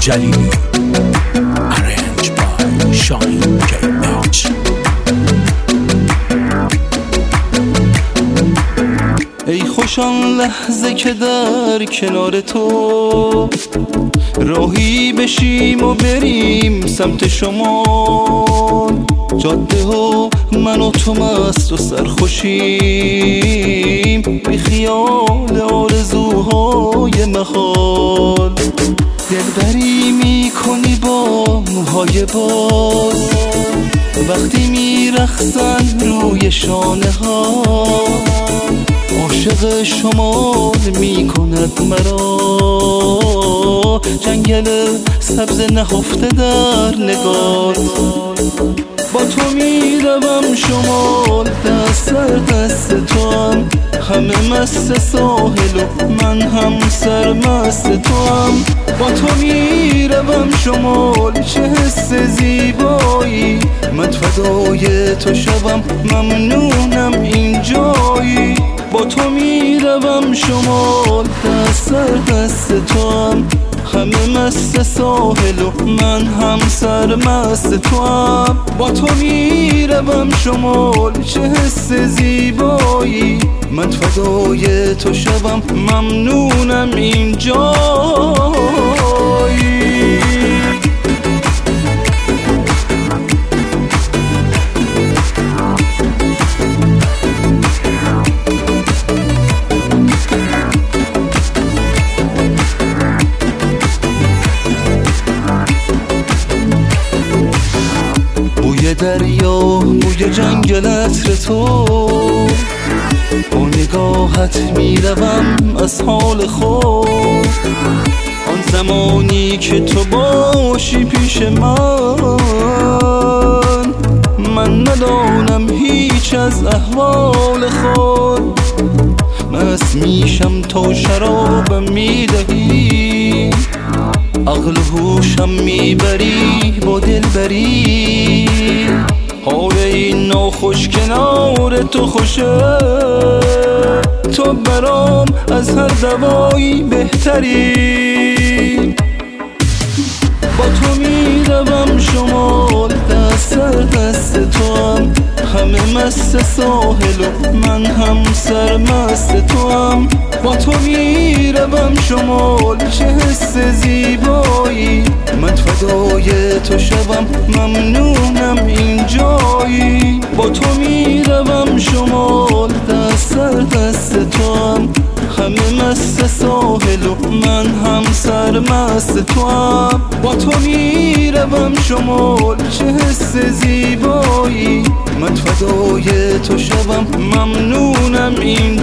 جلیلی. Arranged by Shine KH. ای خوش آن لحظه که در کنار تو راهی بشیم و بریم سمت شمال. جاده و من و تو مست و سرخوشیم، بی خیال آرزوهای محال. دلبری میکنی با موهای باز وقتی میرقصن روی شانه ها. عاشق شمال میکند مرا، جنگل سبز نهفته در نگاه. با تو میروم شمال، دست در دست تو هم، همه مست ساحل و من هم سرمست تو هم. با تو میروم شمال، چه حس زیبایی، من فدای تو شوم، ممنونم این جایی. با تو میروم شمال، دست در دست تو هم، همه مست ساحل و من هم سرمست تو هم. با تو میروم شمال، چه حس زیبایی، من فدای تو شوم، ممنونم این جایی. بوی دریا، بوی جنگل عطر تو، با نگاهت میروم از حال خود. آن زمانی که تو باشی پیش من ندانم هیچ از احوال خود. مست میشم تا شرابم میدهی، عقل و هوشم میبری با دلبری. حال این ناخوش کنار تو خوشه، تو برام از هر دوایی بهتری. با تو میروم شمال، دست در دست تو هم، همه مست ساحل و من هم سرمست تو هم. با تو میروم شمال، چه حس زیبایی، من فدای تو شوم، ممنونم این جایی. با تو میروم شمال، دست در دست تو هم، همه مست ساحل و من هم سرمست تو هم. با تو میروم شمال، چه حس زیبایی، من فدای تو شوم، ممنونم این